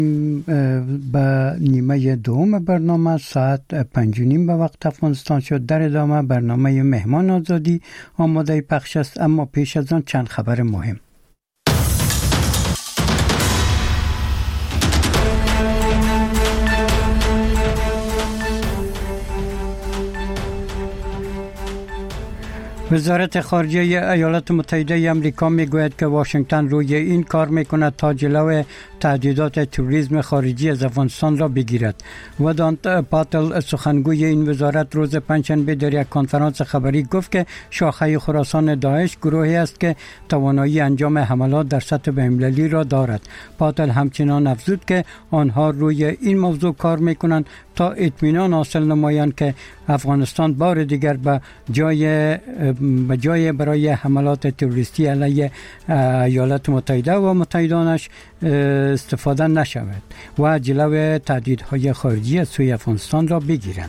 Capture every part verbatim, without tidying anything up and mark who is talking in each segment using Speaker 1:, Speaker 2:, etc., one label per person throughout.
Speaker 1: به نیمه دوم برنامه ساعت پنج و نیم به وقت افغانستان شد. در ادامه برنامه مهمان آزادی آماده پخش است، اما پیش از آن چند خبر مهم. وزارت خارجه ایالات متحده آمریکا میگوید که واشنگتن روی این کار میکند تا جلوی تهدیدات تروریسم خارجی از افغانستان را بگیرد. ودانت پاتل سخنگوی این وزارت روز پنجشنبه در یک کنفرانس خبری گفت که شاخه خراسان داعش گروهی است که توانایی انجام حملات در سطح بین‌المللی را دارد. پاتل همچنان افزود که آنها روی این موضوع کار میکنند تا اطمینان حاصل نمایند که افغانستان بار دیگر به جای به جای برای حملات تروریستی علیه ایالات متحده و متحدانش استفاده نشود و جلوی تهدیدهای خارجی از سوی افغانستان را بگیرند.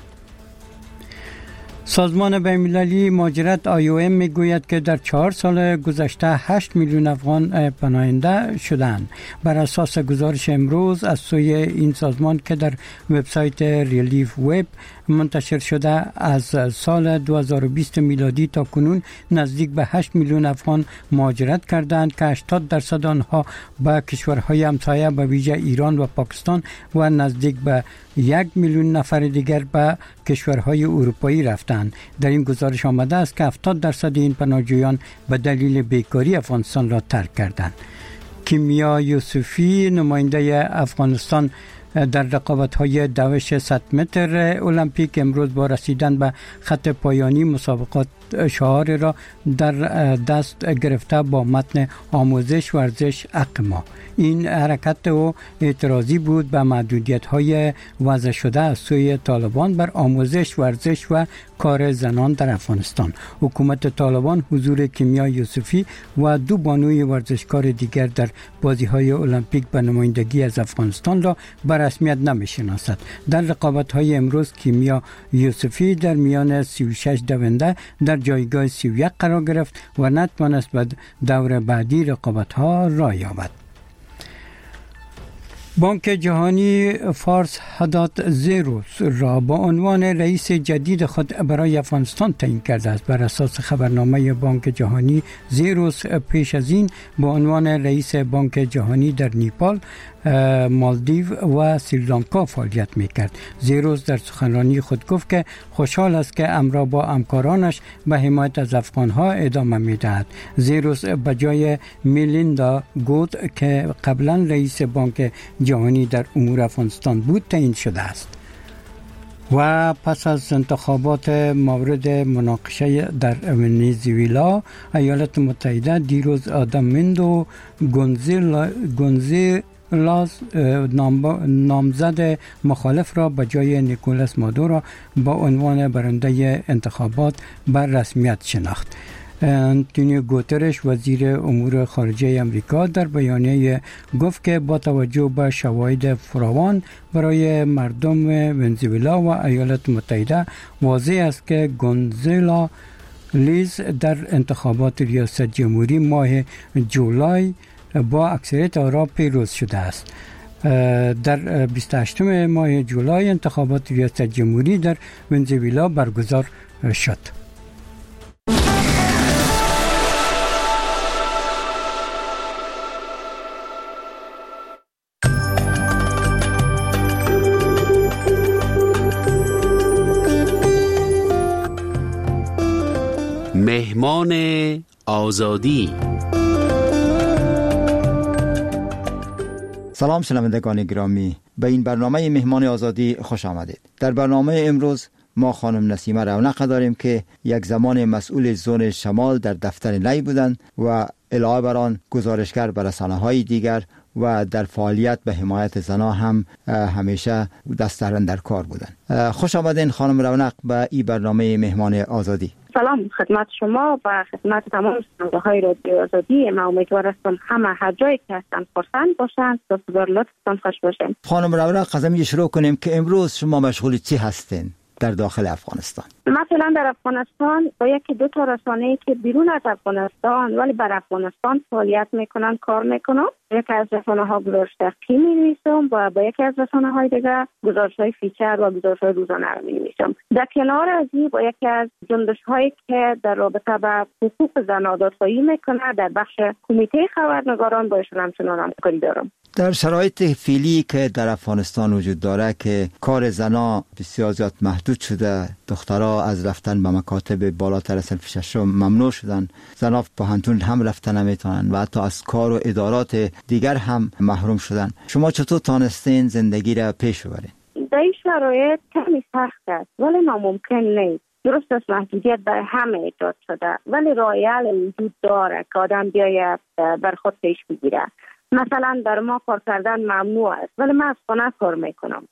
Speaker 1: سازمان بین‌المللی مهاجرت آی او ام میگوید که در چهار سال گذشته هشت میلیون افغان پناهنده شدند. بر اساس گزارش امروز از سوی این سازمان که در وبسایت ریلیف وب منتشر شده، از سال دو هزار و بیست میلادی تا کنون نزدیک به هشت میلیون افغان مهاجرت کردند که هشتاد درصد آنها به کشورهای همسایه به ویژه ایران و پاکستان و نزدیک به یک میلیون نفر دیگر به کشورهای اروپایی رفتند. در این گزارش آمده است که هفتاد درصد این پناهجویان به دلیل بیکاری افغانستان را ترک کردند. کیمیا یوسفی نماینده افغانستان در رقابت‌های دوش صد متر المپیک امروز با رسیدن به خط پایانی مسابقات شعار را در دست گرفته با متن آموزش ورزش اقما. این حرکت او اعتراضی بود به محدودیت‌های وضع شده از سوی طالبان بر آموزش ورزش و کار زنان در افغانستان. حکومت طالبان حضور کیمیا یوسفی و دو بانوی ورزشکار دیگر در بازی‌های المپیک به نمایندگی از افغانستان را به رسمیت نمی‌شناسد. در رقابت‌های امروز کیمیا یوسفی در میان سی و شش دونده در جایگاه سی و یک قرار گرفت و نتوانست به دور بعدی رقابت‌ها راه یابد. بانک جهانی فارس حداد زیروس را با عنوان رئیس جدید خود برای افغانستان تعیین کرده است. بر اساس خبرنامه بانک جهانی، زیروس پیش از این با عنوان رئیس بانک جهانی در نیپال، مالدیو و سریلانکا فعالیت میکرد. زیروس در سخنرانی خود گفت که خوشحال است که امر با همکارانش به حمایت از افغانها ادامه میدهد. زیروس به جای میلیندا گوت که قبلا رئیس بانک جهانی در امور افغانستان بود تعیین شده است. و پس از انتخابات مورد مناقشه در ونزوئلا، ایالات متحده دیروز آدامندو گونزالز نامزد مخالف را به جای نیکولاس مادورو با عنوان برنده انتخابات بر رسمیت شناخت. انتونیو گوترش وزیر امور خارجه امریکا در بیانیه گفت که با توجه به شواهد فراوان برای مردم ونزوئلا و ایالات متحده واضح است که گونزالا لیز در انتخابات ریاست جمهوری ماه جولای با اکثریت آرا پیروز شده است. در بیست و هشتم ماه جولای انتخابات ریاست جمهوری در ونزوئلا برگزار شد.
Speaker 2: مهمان آزادی.
Speaker 3: سلام شنوندگان گرامی، به این برنامه مهمان آزادی خوش آمدید. در برنامه امروز ما خانم نسیمه رونق داریم که یک زمان مسئول زون شمال در دفتر نی بودند و علاوه بر آن گزارشگر بر رسانه‌های دیگر و در فعالیت به حمایت زنان هم همیشه دست در کار بودند. خوش آمدین خانم رونق به این برنامه مهمان آزادی.
Speaker 4: سلام خدمت شما و خدمت تمام شنونده‌های رادیو آزادی. من امیدوار هستم همه هر جایی که هستن خرسند باشند و بسیار لطفتان خوش باشند.
Speaker 3: خانم رونق، از همین شروع کنیم که امروز شما مشغول چی هستین؟ در داخل افغانستان؟
Speaker 4: مثلا در افغانستان با یکی دو تا رسانه‌ای که بیرون از افغانستان ولی بر افغانستان فعالیت میکنن کار میکنم. یکی از رسانه‌ها گزارش دقیقی می‌نویسم و با یکی از رسانه‌های دیگر گزارش‌های فیچر و گزارش‌های روزانه رو می‌نویسم. در کنار از این با یکی از جنبش‌هایی که در رابطه با حقوق زن آزادخواهی میکنه در بخش کمیته خبرنگاران با ایشون همچنان همکاری دارم.
Speaker 3: در شرایط فعلی که در افغانستان وجود داره که کار زنا بسیار زیاد محدود شده، دخترها از رفتن به مکاتب بالاتر از صنف ششم ممنوع شدن، زنا پوهنتون هم رفتن نمیتونن و حتی از کار و ادارات دیگر هم محروم شدن. شما چطور تانستین زندگی را پیش ببرین؟
Speaker 4: در این شرایط کمی سخت است ولی ناممکن نیست. درست است محدودیت برای همه ایجاد شده ولی راه حل وجود داره که آدم بیاید بر خود پیش بگیره. مثلا در ما کار کردن ممنوع است ولی من از خانه کار میکنم.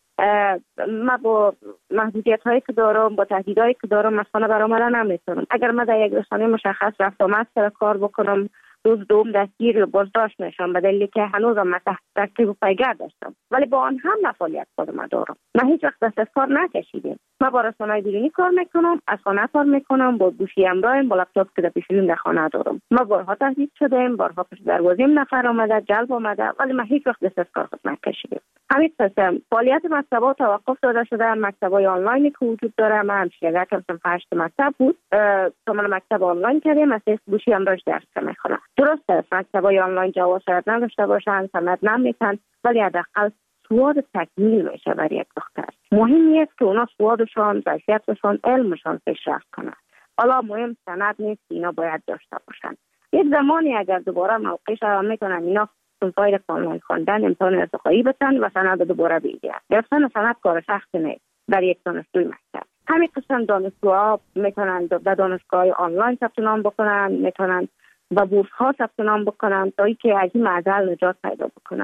Speaker 4: من با محدودیت هایی که دارم، با تهدیدهایی که دارم از خانه برآمدن نمیتونم. اگر من در یک رسانه مشخص رفت آمد سر کار بکنم روز دوم دستگیر و بازداشت میشم به دلیلی که هنوزم من تحت تعقیب و پیگرد داشتم ولی با آن هم نفعالیت خودم دارم. من هیچ وقت دست از کار نکشیدم. من با رسانه‌های بیرونی کار میکنم، از خانه کار میکنم، با گوشی همراهم، با لپتاپ که در پیشم در خانه دارم. ما بارها تهدید شدیم، بارها پشت دروازه‌ام نفر آمده، جلب آمده ولی من هیچ وقت دست از کار خود نکشیدم. همین قسم فعالیت مکتب‌ها توقف داده شده. مکتب‌های آنلاینی که وجود داره من همشیگه کردم هشت مکتب بود. تو من مکتب آنلاین کردیم از گوشی همراهش درس میخونم. درست است مکتب‌های آنلاین جواز شاید نداشته باشن، سند نمیتن ولی حداقل سواد تکمیل میشه برای یک دختر. مهم نیست که اونا سوادشان، ظرفیتشان، علمشان پیشرفت کنند. حالا مهم سند نیست، اینا باید داشته باشن. یک زمانی اگر دوباره موقعش را میکنن اینا سنفای آنلاین خواندن امتحان ارتقایی بتن و سند دوباره بگیرن. گرفتن سند کار سخت نیست برای یک دانشجوی مکتب. همین قسم دانشجوها میتونن در دانشگاه آنلاین ثبت نام بکنن، میتونن و بورس ها ثبت نام بکنن تا اینکه از این معضل نجات پیدا بکنن.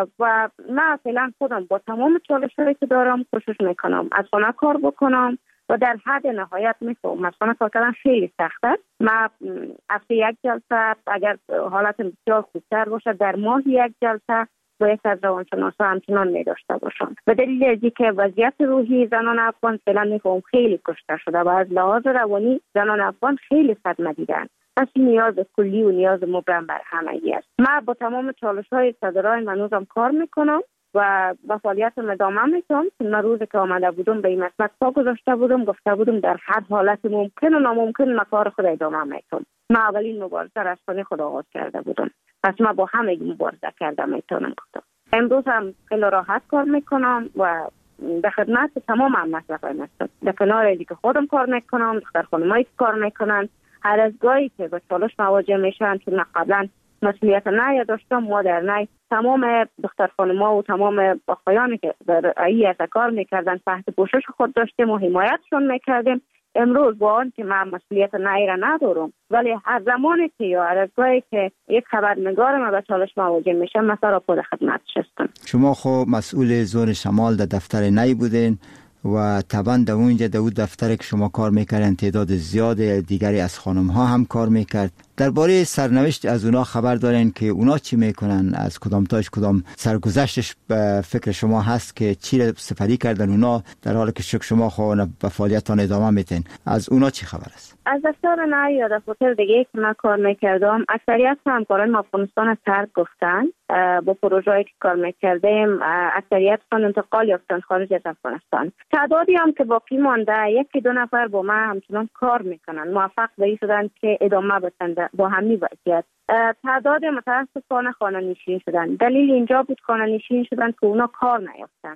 Speaker 4: و من فعلا خودم با تمام چالش‌هایی که دارم کوشش میکنم از خانه کار بکنم و در حد نهایت میفهمم از خانه کار کردن خیلی سخت است. من هفته یک جلسه اگر حالت بسیار خوبتر باشه در ماه یک جلسه با یک از روانشناسا همچنان می داشته باشم. به دلیل از که وضعیت روحی زنان افغان فعلا میفهمم خیلی کشته شده و از لحاظ روانی زنان افغان خیلی صدمه دیدن. پس نیاز کلی و نیاز مبرم بر همگی است. من با تمام چالش‌های صدرای منوزم کار میکنم و با فعالیتم ادامه میدم. من روزی که آمده بودم به این مسئله پا گذاشته بودم، گفته بودم در هر حالت ممکن و ناممکن من کار خود ادامه میدم. من اولین مبارزه را از خانه خود آغاز کرده بودم. پس من با همگی مبارزه کرده میتونم گفتم. امروز هم خیلی راحت کار میکنم و به خدمت تمام هم مسئله هستم. در کنار اینکه که خودم کار میکنم، دختر خانمایی که کار میکنن، هر از گاهی که با چالش مواجه میشن چون قبلا مسئولیت نه داشتم ما در نه تمام دختر خانم‌ها و تمام آقایانی که در ای کار میکردن تحت پوشش خود داشتیم و حمایتشون میکردیم. امروز با آن که من مسئولیت نه را ندارم ولی هر زمانی که یا هر از گاهی که یک خبرنگار ما به چالش مواجه میشه مثلا خود خدمتش هستم.
Speaker 3: شما خب مسئول زون شمال در دفتر نی بودین و طبعا در اونجا در اون دفتر که شما کار میکردن تعداد زیاد دیگری از خانم ها هم کار میکرد. درباره سرنوشت از اونا خبر دارین که اونا چی میکنن؟ از کدام تاش کدام سرگذشتش به فکر شما هست که چی را سپری کردن اونا در حالی که شک شما خواهن به فعالیتان ادامه میتین؟ از اونا چی خبر است؟
Speaker 4: از دفتر نه یا دفتر دیگه که من کار میکردم اکثریت همکاران افغانستان از ترک گفتن. با پروژه‌ای که کار میکردیم اکثریت خان انتقال یافتن خارج از افغانستان. تعدادی هم که باقی مانده یکی دو نفر با من همچنان کار میکنن موفق به این شدن که ادامه بدن با همین وضعیت. تعداد متاسفانه خانه نشین شدن. دلیل اینجا بود خانه نشین شدن که اونا کار نیافتن.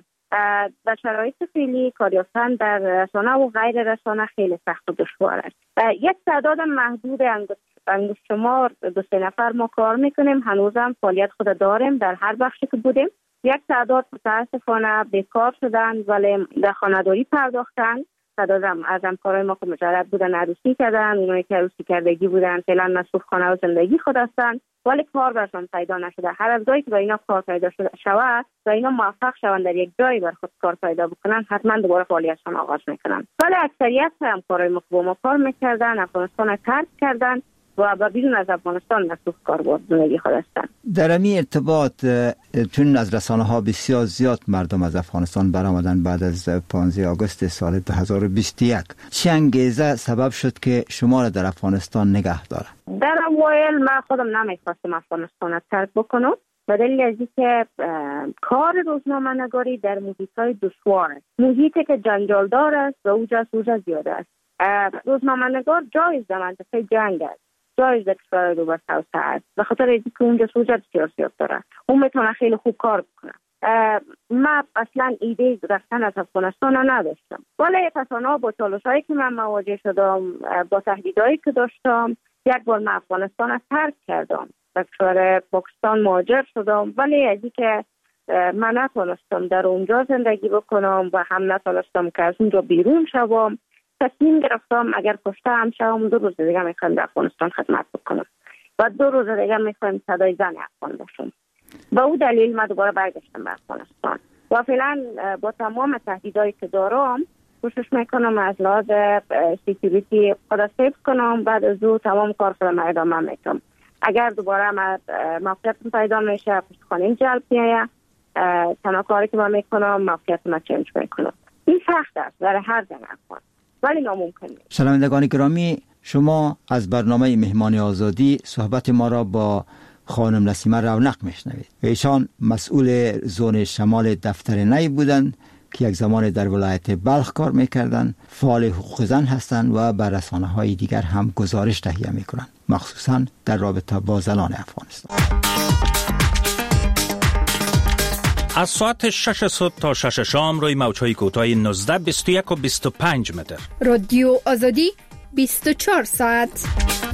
Speaker 4: در شرایط فعلی کار یافتن در رسانه و غیر رسانه خیلی سخت و دشوار است. یک تعداد محدود انگشت شمار دو سه نفر ما کار میکنیم. هنوزم فعالیت خود داریم در هر بخشی که بودیم. یک تعداد متاسفانه بیکار شدن ولی در خانه‌داری پرداختن. تعدادم از همکارای ما که مجرد بودن عروسی کردن، اونایی که عروسی کردگی بودن فعلا مصروف خانه و زندگی خود هستن ولی کار برشان پیدا نشده. هر از جایی که با اینا کار پیدا شود و اینا موفق شوند در یک جایی بر خود کار پیدا بکنن حتما دوباره فعالیتشان آغاز میکنن. ولی اکثریت همکارای ما که با ما کار میکردن افغانستان ترک کردن و به بیرون از افغانستان مسئول کار زندگی خود هستند.
Speaker 3: در این ارتباط چون از رسانه ها بسیار زیاد مردم از افغانستان برآمدن بعد از پانزده آگوست سال دو هزار و بیست و یک، چه انگیزه سبب شد که شما را در افغانستان نگه داره؟
Speaker 4: در اوایل من خودم نمیخواستم افغانستان را ترک بکنم به دلیل از اینکه کار روزنامه نگاری در محیط‌های دشوار است، محیطی که جنجالدار است و اوجا سوژه زیاد است. روزنامه نگار جایز در منطقه جنگ است، جایز در کشور رو بر توسعه است، به خاطر اینکه اونجا سوژه بسیار زیاد داره، اون میتونه خیلی خوب کار بکنه. من اصلا ایده رفتن از افغانستان نداشتم، ولی پسانا با چالش‌هایی که من مواجه شدم، با تهدیدهایی که داشتم، یک بار من افغانستان را ترک کردم، به کشور پاکستان مهاجر شدم، ولی از اینکه من نتونستم در اونجا زندگی بکنم و هم نتونستم که از اونجا بیرون شوم، تصمیم گرفتم اگر کشته هم شوم دو روز دیگه میخوایم در افغانستان خدمت بکنم و دو روز دیگه میخوایم صدای زن افغان باشم. با او دلیل من دوباره برگشتم به افغانستان و فعلا با تمام تهدیدایی که دارم کوشش میکنم از لحاظ سکیوریتی خود سیف کنم، بعد از او تمام کار خودم ادامه میدم. اگر دوباره موقعیتم پیدا میشه پشت خانه جلب میایه، تنها کاری که من میکنم موقعیتم چنج میکنم. این سخت است برای هر زن افغان ولی ناممکن نیست.
Speaker 3: شنوندگان گرامی، شما از برنامه مهمان آزادی صحبت ما را با خانم نسیمه رونق میشنوید. ایشان مسئول زون شمال دفتر نی بودند که یک زمان در ولایت بلخ کار میکردند، فعال حقوق زن هستند و بر رسانه های دیگر هم گزارش تهیه میکنند، مخصوصا در رابطه با زنان افغانستان.
Speaker 5: از ساعت شش صبح تا شش شام روی موج‌های کوتاه نوزده، بیست و یک و بیست و پنج متر.
Speaker 6: رادیو آزادی بیست و چهار ساعت.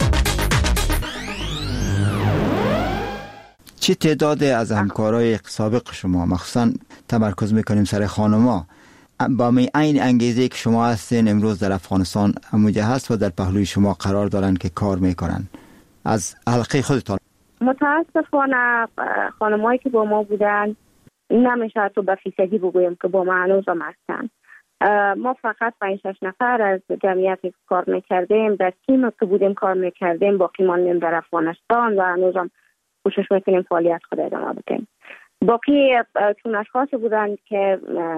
Speaker 3: چه تعداد از همکارای سابق شما، مخصوصا تمرکز میکنیم سر خانما، با می این انگیزه که شما هستین امروز در افغانستان همونجا هست و در پهلوی شما قرار دارن که کار میکنن؟ از حلقه خودتان.
Speaker 4: متاسفانه خانمایی که با ما بودن نمیشه تو به فیصدی بگویم که با ما هنوز هم هستن. ما فقط پنج شش نفر از جمعیتی کار میکردیم، در تیم که بودیم کار میکردیم، باقی ماندیم در افغانستان و هنوز هم کوشش میکنیم فعالیت خود ادامه بدیم. باقی چون اشخاصی بودن که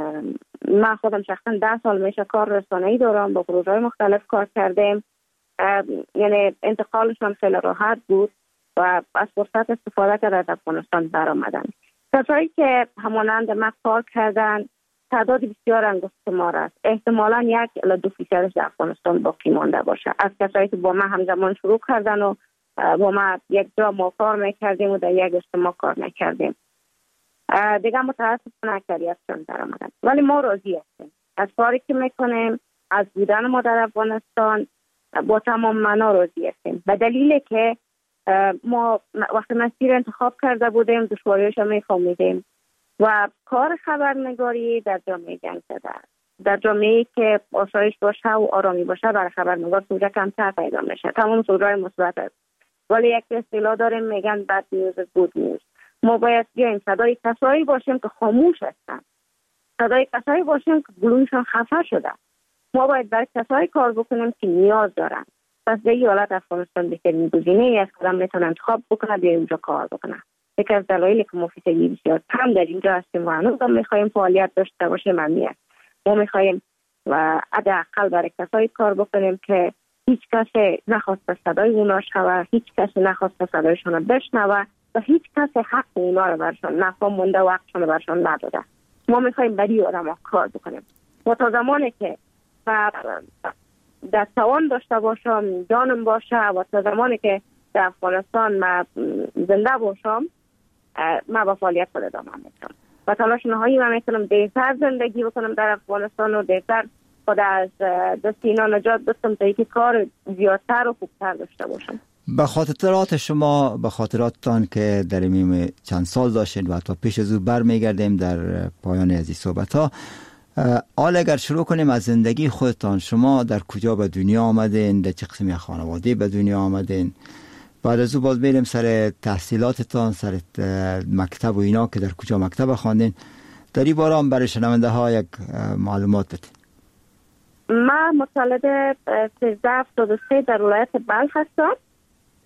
Speaker 4: من خودم شخصا ده سال میشه کار رسانه‌ای دارم، با پروژه‌های مختلف کار کردیم، یعنی انتقالشون خیلی راحت بود و از فرصت استفاده کرده از افغانستان برآمدن. کسایی که همانند ما کار کردن تعداد بسیار انگشتمار است، احتمالاً یک الی دو فیصدش در افغانستان باقی مانده باشه. از کسایی که با ما همزمان شروع کردن و با ما یک جا ما کار میکردیم و در یک اجتماع کار میکردیم، دیگه متاسفانه اکثریتشون در آمدن، ولی ما راضی هستیم از کاری که میکنیم، از بودن ما در افغانستان با تمام معنا راضی هستیم، به دلیلی که ما وقتی مسیر انتخاب کرده بودیم دشواریش رو میفهمیدیم و کار خبرنگاری در جامعه جنگ زده است. در جامعه‌ای که آسایش باشه و آرامی باشه برای خبرنگار سوژه کمتر پیدا میشه، تمام سوژه‌های مثبت است، ولی یک اصطلاح داریم میگن بد نیوز گود نیوز. ما باید بیایم صدای کسایی باشیم که خاموش هستن، صدای کسایی باشیم که گلویشون خفه شده. ما باید برای کسایی کار بکنیم که نیاز دارن. پس به این حالت افغانستان بهترین گزینه است که آدم میتونه انتخاب بکنه بیا اینجا کار بکنه. یکی از دلایلی که ما فیصدی بسیار کم در اینجا هستیم و هنوز هم میخوایم فعالیت داشته باشیم همین است. ما میخوایم و حداقل برای کسایی کار بکنیم که هیچ کسی نخواسته صدای اونا شوه، هیچ کسی نخواسته صدایشون رو بشنوه و هیچ کسی حق اونا رو برشان نفهم مونده و حقشون رو برشان نداده. ما میخوایم برای آدم ها کار بکنیم و تا زمانی که در توان داشته باشم، جانم باشه و تا زمانی که در افغانستان ما زنده باشم ما با فعالیت خود ادامه میدم و تلاش نهایی من میکنم دیرتر زندگی بکنم در افغانستان و دیرتر خود از دست اینا نجات بدم تا اینکه کار زیادتر و خوبتر داشته باشم.
Speaker 3: به خاطرات شما، به خاطراتتان که در این چند سال داشتید و تا پیش از او برمیگردیم در پایان از این صحبت ها، حالا اگر شروع کنیم از زندگی خودتان، شما در کجا به دنیا آمدین، در چه قسمی خانواده به دنیا آمدین، بعد از او باز بریم سر تحصیلاتتان، سر مکتب و اینا که در کجا مکتب خواندین، در این باره هم برای شنونده ها یک معلومات بدین.
Speaker 4: من متولد سیزده هفتاد و سه در ولایت بلخ هستم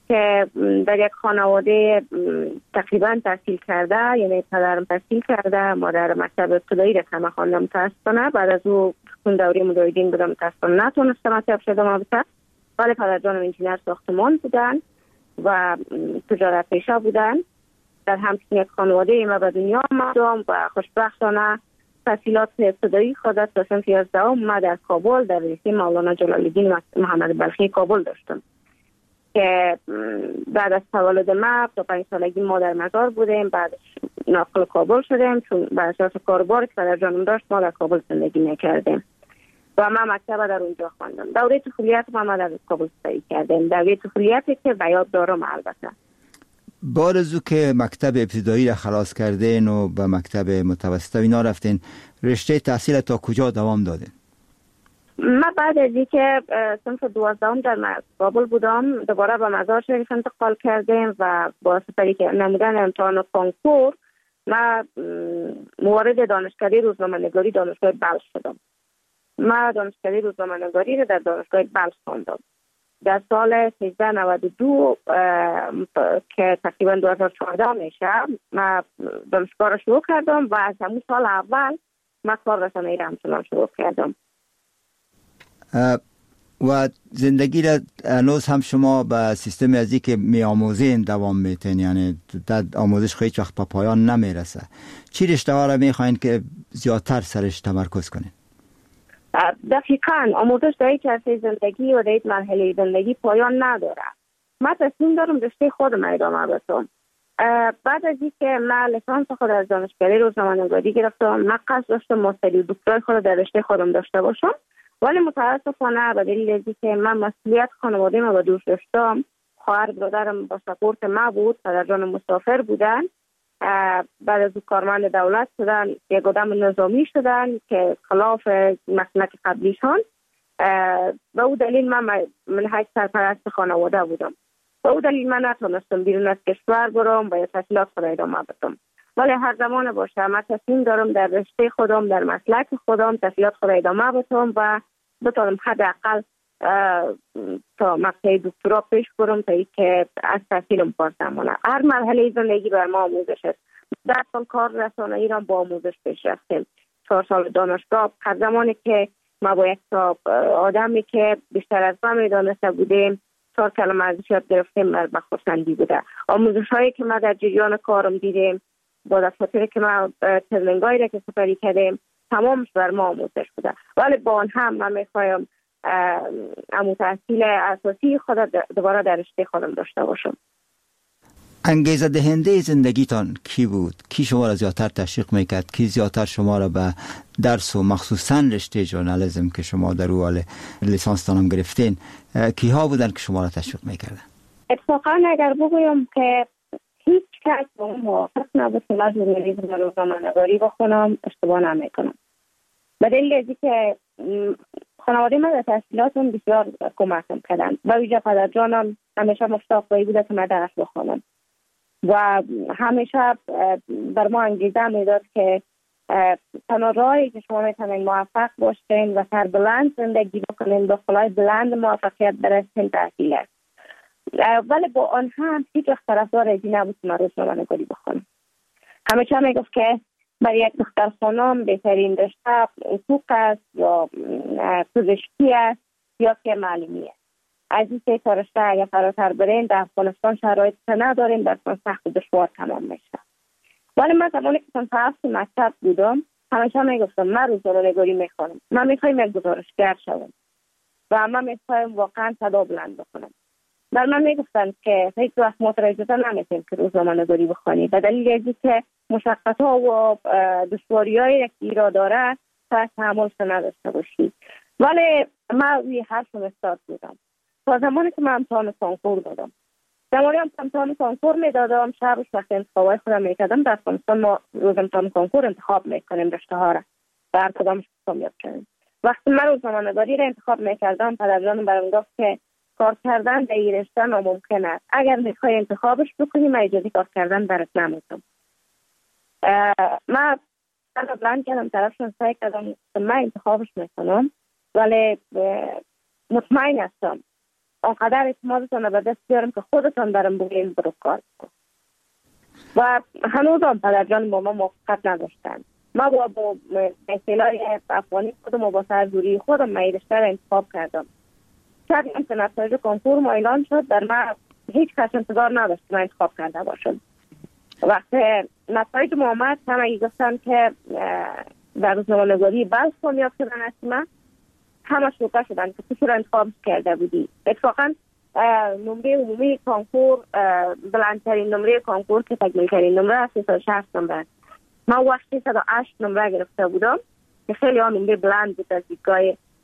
Speaker 4: که در یک خانواده تقریبا تحصیل کرده، یعنی پدرم تحصیل کرده، مادر مکتب ابتدایی را کم خواندم متاسفانه. بعد از او اون دوره مدرسین بودم متاسفانه نتونستم مطلب شدم البته، ولی پدر جانم انجینر ساختمان بودن و تجارت پیشه بودن. در همچنین یک خانواده ما به دنیا آمدم و خوشبختانه تحصیلات ابتدایی خود تا صنف یازدهم ما در کابل در رشته مولانا جلال الدین محمد بلخی کابل داشتم که بعد از تولد ما تا پنج سالگی ما در مزار بودیم. بعد ناقل کابل شدیم چون بر اساس کاربار که پدر جانم داشت ما در کابل زندگی میکردیم و ما مکتب در اونجا خواندم. دوره طفولیت ما در کابل سپری کردیم، دوره طفولیتی که به یاد دارم. البته
Speaker 3: بارزو که مکتب ابتدایی را خلاص کردین و به مکتب متوسط اینا رفتین، رشته تحصیل تا کجا دوام دادین؟
Speaker 4: ما بعد از اینکه صنف دوازدهم در کابل بودم دوباره به مزار شریف انتقال کردیم و با سپری که نمودن امتحان کنکور ما موارد دانشکده روزنامه‌نگاری دانشگاه بلخ شدم. ما دانشکده روزنامه‌نگاری را در دانشگاه بلخ خواندم. در سال سیزده نود و دو که تقریبا دو هزار و چهارده میشه ما دانشگاه را شروع کردم و از همون سال اول ما کار رسانه‌ای را همچنان شروع کردم.
Speaker 3: و زندگی را هنوز هم شما به سیستم ازی که می آموزین دوام میتین، یعنی در آموزش خیلی وقت به پایان نمیرسه. چی رشته ها را میخواین که زیادتر سرش تمرکز کنین؟
Speaker 4: دقیقاً آموزش در یک عرصه زندگی و در یک مرحله زندگی پایان نداره. من تصمیم دارم رشته خودم ادامه بدم. بعد از اینکه من لیسانس خود از دانشکده روزنامه‌نگاری گرفتم، من قصد داشتم ماستری و دکترای خود در رشته خودم داشته باشم، ولی متاسفانه به دلیل اینکه من مسئولیت خانواده ما به دوش داشتم، خواهر برادرم با سپورت ما بود، پدر جانم مسافر بودن، بعد از کارمند دولت شدن، یک آدم نظامی شدن که خلاف مسلک قبلیشان. به او دلیل من من حیث سرپرست خانواده بودم. به او دلیل من نتونستم بیرون از کشور برم و تحصیلات خود ادامه بدم. ولی هر زمان باشه من تصمیم دارم در رشته خودم، در مسلک خودم تحصیلات خود ادامه بدم و بتونم حداقل تا مقطع دکترا پیش برم تا اینکه از تحصیلم پاس نمانم. هر مرحله زندگی بر ما آموزش است. در سال کار رسانه‌ای را با آموزش پیش رفتیم. چهار سال دانشگاه، هر زمانی که ما با یک آدمی که بیشتر از ما میدانسته بودیم چهار کلمه ازش یاد گرفتیم، بر بخورسندی بوده. آموزش هایی که ما در جریان کارم دیدیم با دفاتری که ما ترنینگایی را که سپری کردیم تمامش بر ما آموزش بوده. ولی با آن هم من میخوایم امو تحصیل اساسی خود دوباره در رشته خودم داشته باشم.
Speaker 3: انگیزه دهنده زندگیتان کی بود؟ کی شما را زیادتر تشویق میکرد؟ کی زیادتر شما را به درس و مخصوصا رشته ژورنالیسم که شما در او حال لیسانس هم گرفتین، کی ها بودن که شما را تشویق میکردن؟
Speaker 4: اتفاقا اگر بگویم که هیچ کس با اون موافق نبود که من ژورنالیسم و روزنامه‌نگاری بخونم، اشتباه نمیکنم. به دلیل اینکه که خانواده من در تحصیلاتم بسیار کمکم کردن و ویژه پدر جانم همیشه مشتاق بوده که من درس بخونم و همیشه بر ما انگیزه میداد که تنها راهی که شما میتونید موفق باشین و سر بلند زندگی بکنین، با بالای بلند موفقیت برسین، تحصیل است. ولی با آن هم هیچ وقت طرفدار از این نبود که من روزنامه‌نگاری بخونم. همیشه میگفت که برای یک دختر خانم بهترین رشته حقوق است یا پزشکی است یا که معلمی است. از این سه تا رشته اگر فراتر برین در افغانستان شرایط نداریم، در سخت و دشوار تمام میشه. ولی من زمانی که صنف هفت مکتب بودم همیشه میگفتم من روزنامه‌نگاری میخوانم، من میخوایم یک گزارشگر شوم و من میخوایم واقعا صدا بلند بکنم. در من میگفتن که هیچ وقت مترجمه نمیتونیم که روزنامه‌نگاری بخونی به دلیل اینکه مشقت‌ها و دشواری‌هایی که ایراد داره تا تحملش نداشته باشی. ولی من روی حرفم استاد بودم تا زمانی که من امتحان کنکور دادم. زمانی هم امتحان کنکور میدادم، شبش وقت انتخابای خودم میکردم. در افغانستان ما روز امتحان کنکور انتخاب میکنیم رشته ها را و هر کدامش کامیاب کردیم. وقتی من روزنامه‌نگاری را انتخاب میکردم پدرجانم برام گفت که کار کردن در این رشته ناممکن است. اگر میخوای انتخابش بکنی من اجازه کار کردن برات نمیدم. من بلند کردم طرفشون سعی کردم من انتخابش میکنم، ولی مطمئن هستم آنقدر اعتمادتان به دست بیارم که خودتان برم بگین برو کار کن. و هنوز هم پدرجان با ما موافقت نداشتن. ما با با اصطلاح افغانی خودم و با سرزوری خودم من رشته را انتخاب کردم. شب این که نتایج کنکور ما اعلان شد، در من هیچ کس انتظار نداشت من انتخاب کرده باشم. وقتی نتایج ما آمد همه گفتن که در روزنامه‌نگاری بلخ کامیاب شدن نسیمه، همه شوکه شدن که تو چرا انتخاب کرده بودی. اتفاقا نمره عمومی کنکور بلندترین نمره کنکور که تکمیل‌ترین نمره سیصد و شصت نمره، ما وقت سیصد و هشت نمره گرفته بودم که خیلی آن نمره بلند بود از دیدگاه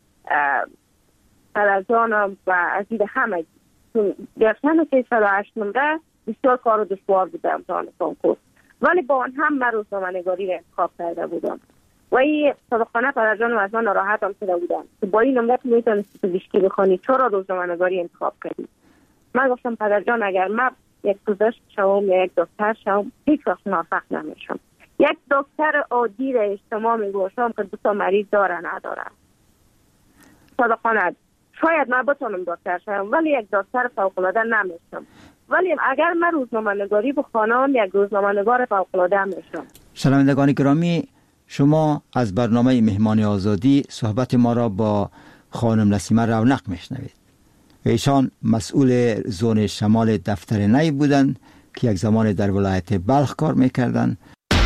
Speaker 4: پدرجانم و از دید همه. گرفتن سیصد و هشت نمره بسیار کار و دشوار بود در امتحان کنکور، ولی با آن هم من روزنامه‌نگاری را انتخاب کرده بودم و این صادقانه پدرجانم از من ناراحت هم شده بودم که با این نمره میتونستی پزشکی بخوانی، چرا روزنامه‌نگاری انتخاب کردی؟ من گفتم پدرجان اگر من یک پزشک شوم یا یک دکتر شوم هیچ وقت موفق نمیشم. یک دکتر عادی را اجتماع میگوشم که دو تا مریض داره نداره. صادقانه شاید من بتونم دکتر شوم ولی یک دکتر فوق‌العاده نمیشم، ولی اگر من روزنامه‌نگاری بخوانم یک روزنامه‌نگار فوق‌العاده میشم.
Speaker 3: شنوندگان گرامی، شما از برنامه مهمان آزادی صحبت ما را با خانم نسیمه رونق میشنوید. ایشان مسئول زون شمال دفتر نی بودند که یک زمان در ولایت بلخ کار میکردند.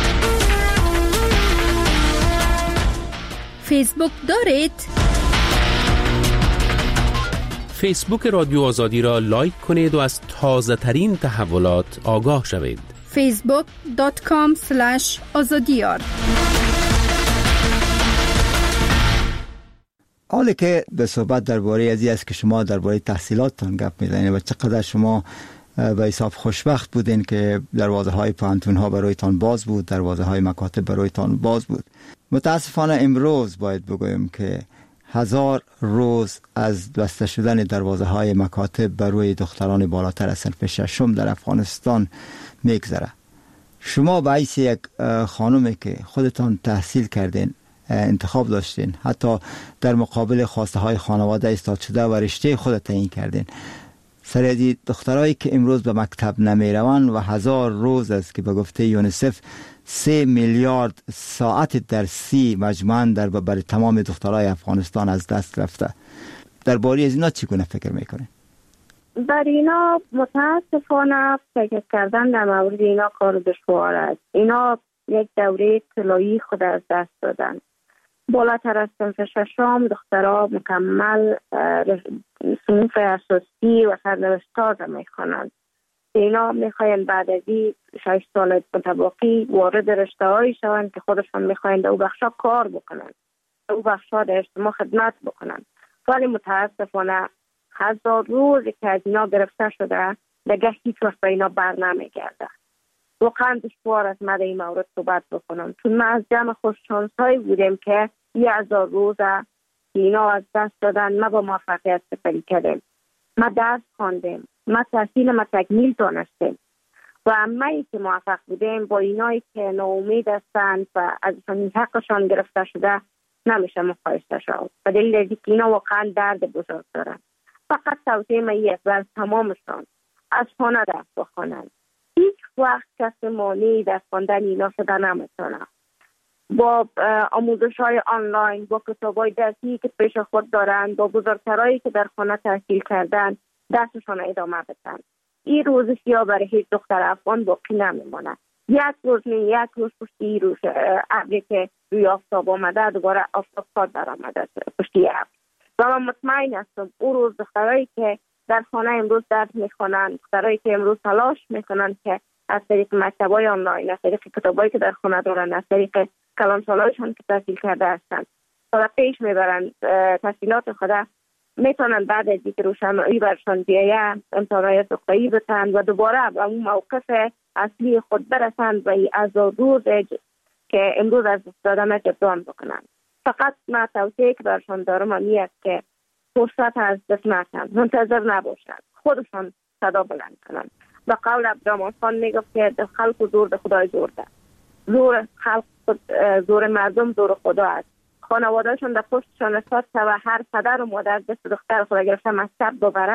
Speaker 6: فیسبوک دارید؟
Speaker 2: فیسبوک رادیو آزادی را لایک کنید و از تازه ترین تحولات آگاه شوید.
Speaker 6: فیسبوک دات کام اسلش آزادیار.
Speaker 3: حالا که به صحبت درباره ازی است که شما درباره تحصیلاتتان گپ میزنید و چقدر شما به حساب خوشبخت بودین که دروازه های پانتون ها برایتان باز بود، دروازه های مکاتب برایتان باز بود. متاسفانه امروز باید بگویم که هزار روز از بسته شدن دروازه های مکاتب برای دختران بالاتر از صنف ششم در افغانستان میگذره. شما به حیث یک خانومی که خودتان تحصیل کردین، انتخاب داشتین، حتی در مقابل خواسته های خانواده ایستاد شده و رشته خود تعیین کردین، سریعی دخترایی که امروز به مکتب نمی روند و هزار روز است که به گفته یونیسف سه میلیارد ساعت درسی مجموعاً در بر تمام دخترای افغانستان از دست رفته. درباره از اینا چگونه فکر میکنین؟
Speaker 4: در اینا متاسفانه فکر کردن در مورد اینا کار دشوار است. اینا یک دوره طلایی خود از دست دادن. بالاتر از صنف ششم دخترها مکمل صنف اساسی و سرنوشت‌ها را میخوانند. اینا میخواین بعد از این شش سال متباقی وارد رشته هایی شوند که خودشان میخواین در او بخشا کار بکنند، در او بخشا در اجتماع خدمت بکنند. ولی متاسفانه هزار روزی که از اینا گرفته شده دیگه هیچ وقت به اینا بر نمیگرده. واقعا دشوار از من این مورد صحبت بکنم، چون ما از جمع خوششانس هایی بودیم که یه هزار روزه اینا از دست دادن، ما با موفقیت سپری کردیم، ما درس خواندیم، ما تحصیل ما تکمیل دانستیم و همه‌ای که موفق بودیم با اینایی که ناامید هستند و ازشان حقشان گرفته شده نمیشه مقایسه شد. به دلیل اینکه اینا واقعا درد بزرگ دارن. فقط توصیه من یک از تمامشان از خانه درس بخوانند. هیچ وقت کسی مانعی در خواندن اینا شده نمیتونه. با آموزش های آنلاین، با کتاب های درسی که پیش خود دارند، با بزرگترایی که در خانه تحصیل کردن درسشان ادامه بدن. این روزش یا برای هیچ دختر افغان باقی نمیمونه. یک روز نه یک روز پشتی روز ابری که روی آفتاب آمده دوباره آفتاب خود در آمده پشتی ابر. و من مطمئن هستم اون روز دخترایی که در خانه امروز درس میخوانند، دخترایی که امروز تلاش میکنند که از طریق مکتب‌های آنلاین، از طریق کتابایی که در خانه دارن، از طریق کلانسالایشان که تحصیل کرده هستند تا پیش میبرند تحصیلات خود، میتونن بعد از اینکه روشنایی برشان بیایه امتحانات نقطه‌ای بتن و دوباره به اون موقف اصلی خود برسند و این از روز که امروز از دست دادن جبران بکنند. فقط من توصیه که برشان دارم اینه که فرصت از دست نکنند، منتظر نباشند، خودشان صدا بلند کنند. به قول عبدالرحمن خان میگفت که خلق و زور ده خدای زور ده. زور خلق زور مردم زور خدا است. خانوادهشون در پشتشان اساس و هر پدر و مادر دست دختر خود گرفته مکتب ببره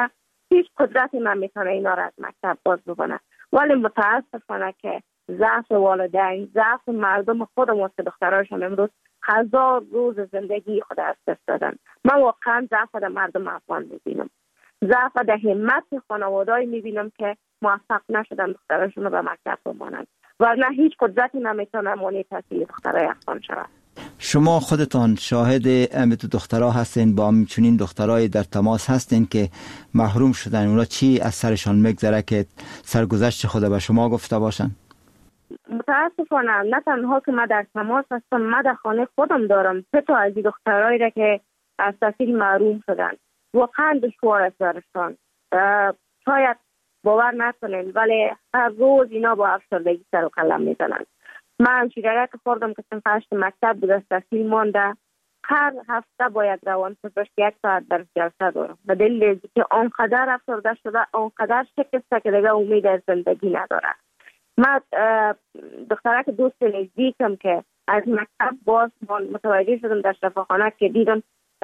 Speaker 4: هیچ قدرتی نمیتونه اینا را از مکتب باز بکنه. ولی متاسفانه که ضعف والدین، ضعف مردم خودمون که دخترایشان امروز هزار روز زندگی خود از دست دادن. من واقعا ضعف در مردم افغان میبینم، ضعف در همت خانواده‌ای میبینم که موفق نشدن دخترایشون رو به مکتب بمانند و نه هیچ قدرتی نمیتونه مانع تحصیل دخترای افغان شود.
Speaker 3: شما خودتان شاهد امت دخترها هستین، با همچنین دخترای در تماس هستین که محروم شدن، اونا چی از سرشان میگذره که سرگذشت خود به شما گفته باشن؟
Speaker 4: متاسفانه نه تنها که من در تماس هستم، من در خانه خودم دارم سه تا از این دخترایی را که از تحصیل محروم شدن. واقعا دشوار است برشان، شاید باور نکنین ولی هر روز اینا با افسردگی سر و کله میزنن. من شیرک خوردم که صنف هشت مکتب بود، از تحصیل مانده، هر هفته باید روان پزشک یک ساعت در جلسه دارم به دلیل که آنقدر افسرده شده، آنقدر شکسته که دیگه امید از زندگی نداره. من دخترک دوست نزدیکم که از مکتب باز متوجه شدم در شفاخانه که دیدم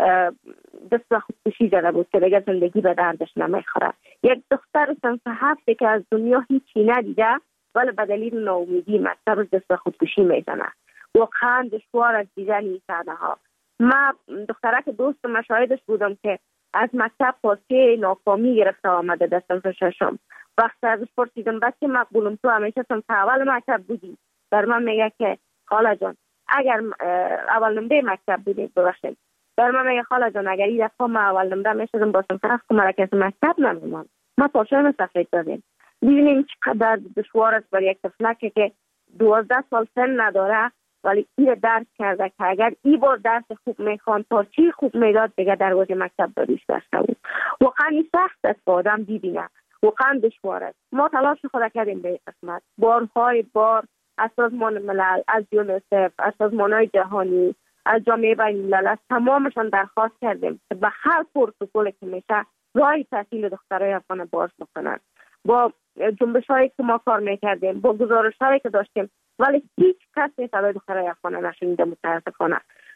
Speaker 4: دست خودکشی زده بود که دیگه زندگی به دردش نمیخوره. یک دختر صنف هفته که از دنیا هیچی ندیده ولی به دلیل ناامیدی مکتب دست خودکشی میزنه. واقعا دشوار از دیدن این صحنه ها. من دخترک دوست مشاهدش بودم که از مکتب پاسه ناکامی گرفته آمده در صنف ششم. وقتی ازش پرسیدم بچه مقبولم تو همیشه صنف اول مکتب بودی؟ بر من میگه که خاله جان اگر اول نمره مکتب بودی ببخشید. بر من میگه خاله جان اگر این دفعه ما اول نمره میشدم با صنف هفت مرکز مکتب نمیمان. ما پاشویم سفید دادیم. ببینیم چقدر دشوار است برای یک طفلک که دوازده سال سن نداره ولی این درس کرده که اگر این بار درس خوب میخوان تا چی خوب میداد دیگه دروازه مکتب داریش داشته بود. واقعا این سخت است که آدم ببینه، واقعا دشوار است. ما تلاش خود کردیم به قسمت، بارهای بار از سازمان ملل، از یونیسف، از سازمانهای جهانی، از جامعه بین الملل، از تمامشان درخواست کردیم که به هر پروتکلی که میشه راه تحصیل دخترای افغان باز بکنن. با جنبش هایی که ما کار میکردیم، با گزارش هایی که داشتیم ولی هیچ کس صدای دخترای افغان نشنیده متاسفانه.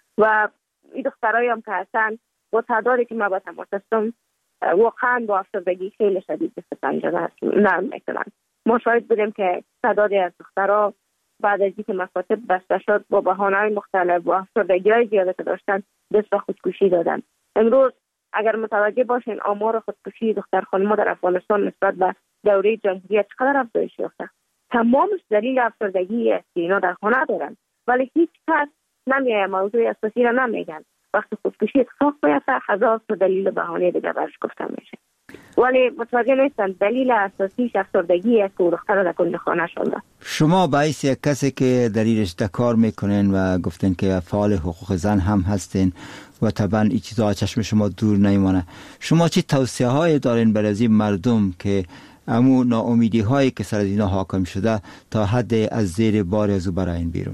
Speaker 4: و این دخترایی هم که هستن با تعدادی که ما با تماس هستم واقعا با افسردگی خیلی شدید دست پنجه نرم میکنن. ما شاهد بودیم که تعدادی از دخترها بعد از اینکه مکاتب بسته شد با بهانه‌های مختلف با افسردگی های زیاده که داشتن دست به خودکشی دادن. امروز اگر متوجه باشین آمار خودکشی دختر خانم‌ها در افغانستان نسبت به دوره جمهوریت چقدر افزایش یافته. تمامش دلیل افسردگی است که اینا در خانه دارن ولی هیچ کس نمیاد موضوع اساسی را نمیگن. وقتی خودکشی اتفاق بیفته هزار تا دلیل و بهانه دیگه برش گفته میشه ولی متوجه نیستن دلیل اساسیش افسردگی است که دختر در کل خانه شده.
Speaker 3: شما باعث یک کسی که در این رشته کار میکنین و گفتن که فعال حقوق زن هم هستین و طبعا این چیزا چشم شما دور نمیمانه، شما چی توصیه های دارین برای از این مردم که امو ناامیدی هایی که سر از اینا حاکم شده تا حد از زیر بار از او براین بیرون؟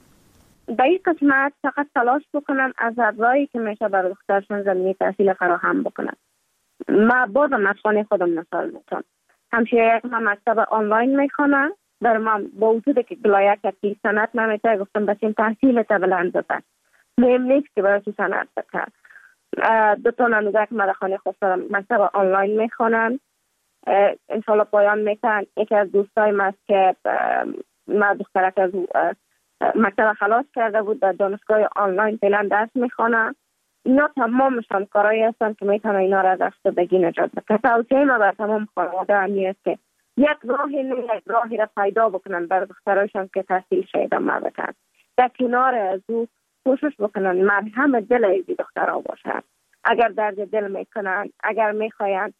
Speaker 4: در این قسمت فقط تلاش بکنن از راهی که میشه برای دخترشون زمینه تحصیل فراهم بکنن. ما بازم از خانه خودم مثال میتونم. همشه یک من مکتب آنلاین میخوانم، در من با وجود که بلایت که سنت نمیته گفتم بچین تحصیل تا بلند بپن. مهم نیست که برای تو سنت بکن. دو تا نموده که من در خانه خودم مکتب آنلاین میخوانم. انشالله پایان میکنن. یکی از دوستای من است که من دخترک از مکتب خلاص کرده بود در دانشگاه آنلاین فعلا درس میخوانم. اینا تمامشان کارایی هستن که میتونن اینا را از افسردگی نجات بدن. توصیه ما بر تمام خانواده همی است که یک راهی نه یک راهی را پیدا بکنن برای دخترایشان که تحصیل شده مربوطن. در کنار از او کوشش بکنن مرهم دل از دخترها باشن. اگر درد دل میکنن، اگر میخواین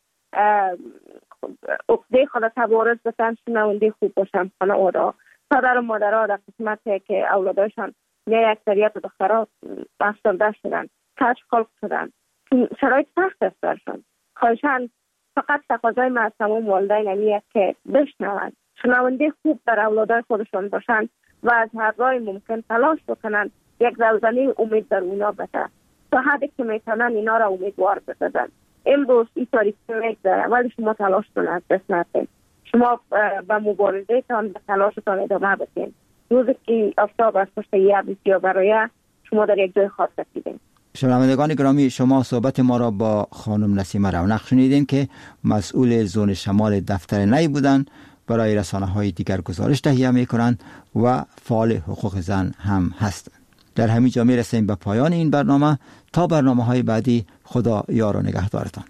Speaker 4: عقده خود تبارز بسن، شنونده خوب باشن خانواده. پدر و مادرها در قسمتی که اولاداشان نه اکثریت دخترها افسرده شدن، کج خلق شدن، شرایط سخت است برشان. خواهشان فقط تقاضای ما از تمام والدین همی است که بشنوند، شنونده خوب در اولادای خودشان باشند و از هر راه ممکن تلاش بکنند یک زلزله امید در اونا بده تا حدی که میتونن اینا را امیدوار بسازن. امروز این تاریخی میگذره ولی شما تلاش کنید، از دست ندید. شما به مبارزه تان به تلاشتان ادامه بدین. روزی که آفتاب از پشت یه بسیار برای شما در یک جای خاص رسیدین.
Speaker 3: شنوندگان گرامی، شما صحبت ما را با خانم نسیمه رونق شنیدین که مسئول زون شمال دفتر نی بودند. برای رسانه‌های دیگر گزارش تهیه می‌کنند و فعال حقوق زن هم هستند. در همین جا می‌رسیم به پایان این برنامه. تا برنامه‌های بعدی، خدا یار و نگهدارتان.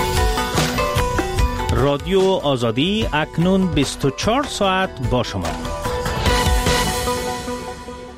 Speaker 5: رادیو آزادی اکنون بیست و چهار ساعت با شما.